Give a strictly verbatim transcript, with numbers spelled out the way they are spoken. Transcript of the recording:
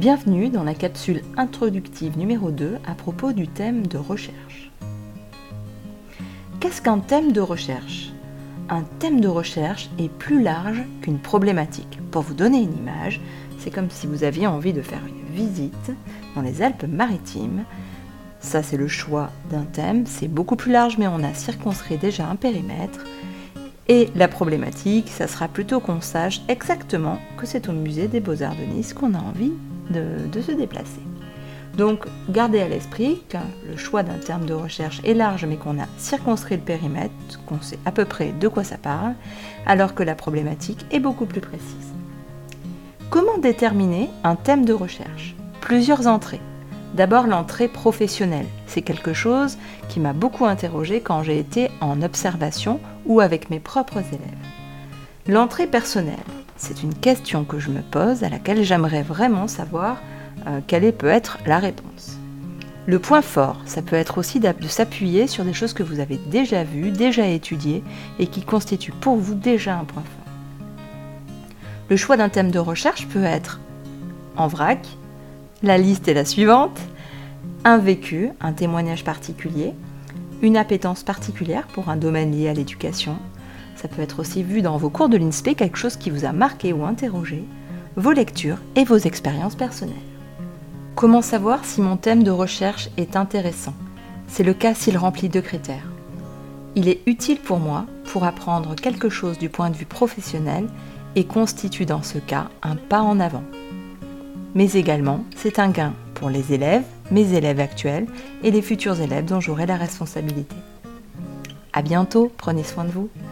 Bienvenue dans la capsule introductive numéro deux à propos du thème de recherche. Qu'est-ce qu'un thème de recherche ? Un thème de recherche est plus large qu'une problématique. Pour vous donner une image, c'est comme si vous aviez envie de faire une visite dans les Alpes-Maritimes. Ça, c'est le choix d'un thème, c'est beaucoup plus large, mais on a circonscrit déjà un périmètre. Et la problématique, ça sera plutôt qu'on sache exactement que c'est au musée des Beaux-Arts de Nice qu'on a envie de, de se déplacer. Donc, gardez à l'esprit que le choix d'un terme de recherche est large, mais qu'on a circonscrit le périmètre, qu'on sait à peu près de quoi ça parle, alors que la problématique est beaucoup plus précise. Comment déterminer un thème de recherche ? Plusieurs entrées. D'abord, l'entrée professionnelle. C'est quelque chose qui m'a beaucoup interrogée quand j'ai été en observation ou avec mes propres élèves. L'entrée personnelle, c'est une question que je me pose à laquelle j'aimerais vraiment savoir euh, quelle est, peut être la réponse. Le point fort, ça peut être aussi de s'appuyer sur des choses que vous avez déjà vues, déjà étudiées et qui constituent pour vous déjà un point fort. Le choix d'un thème de recherche peut être en vrac. La liste est la suivante: un vécu, un témoignage particulier, une appétence particulière pour un domaine lié à l'éducation. Ça peut être aussi vu dans vos cours de l'I N S P E, quelque chose qui vous a marqué ou interrogé, vos lectures et vos expériences personnelles. Comment savoir si mon thème de recherche est intéressant ? C'est le cas s'il remplit deux critères. Il est utile pour moi pour apprendre quelque chose du point de vue professionnel et constitue dans ce cas un pas en avant. Mais également, c'est un gain pour les élèves, mes élèves actuels et les futurs élèves dont j'aurai la responsabilité. À bientôt, prenez soin de vous.